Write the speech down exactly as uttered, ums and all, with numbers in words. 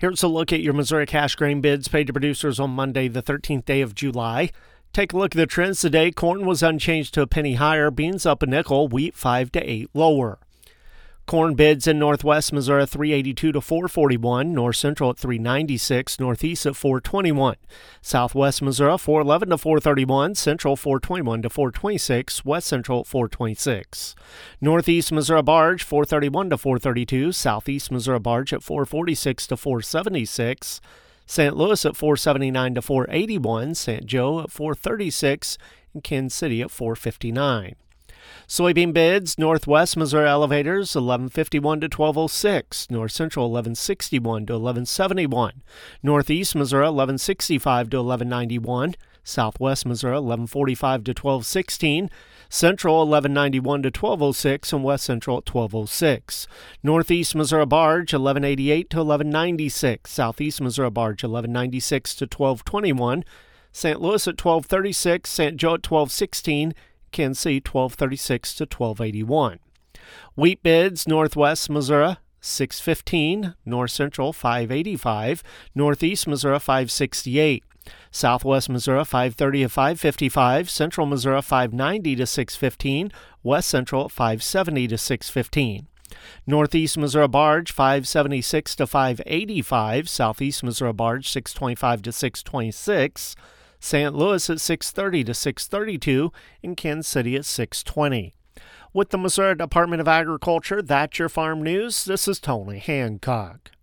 Here's a look at your Missouri cash grain bids paid to producers on Monday, the thirteenth day of July. Take a look at the trends today. Corn was unchanged to a penny higher, beans up a nickel, wheat five to eight lower. Corn bids in Northwest Missouri three eighty-two to four forty-one, North Central at three ninety-six, Northeast at four twenty-one, Southwest Missouri four eleven to four thirty-one, Central four twenty-one to four twenty-six, West Central at four twenty-six. Northeast Missouri barge four thirty-one to four thirty-two, Southeast Missouri barge at four forty-six to four seventy-six, Saint Louis at four seventy-nine to four eighty-one, Saint Joe at four thirty-six, and Kansas City at four fifty-nine. Soybean bids, Northwest Missouri elevators eleven fifty-one to twelve oh six, North Central eleven sixty-one to eleven seventy-one, Northeast Missouri eleven sixty-five to eleven ninety-one, Southwest Missouri eleven forty-five to twelve sixteen, Central eleven ninety-one to twelve oh six, and West Central at twelve oh six. Northeast Missouri barge eleven eighty-eight to eleven ninety-six, Southeast Missouri barge eleven ninety-six to twelve twenty-one, Saint Louis at twelve thirty-six, Saint Joe at twelve sixteen, Kansas City twelve thirty-six to twelve eighty-one. Wheat bids, Northwest Missouri six fifteen, North Central five eighty-five, Northeast Missouri five sixty-eight, Southwest Missouri five thirty to five fifty-five, Central Missouri five ninety to six fifteen, West Central five seventy to six fifteen. Northeast Missouri barge five seventy-six to five eighty-five, Southeast Missouri barge six twenty-five to six twenty-six, Saint Louis at six thirty to six thirty-two, and Kansas City at six twenty. With the Missouri Department of Agriculture, that's your farm news. This is Tony Hancock.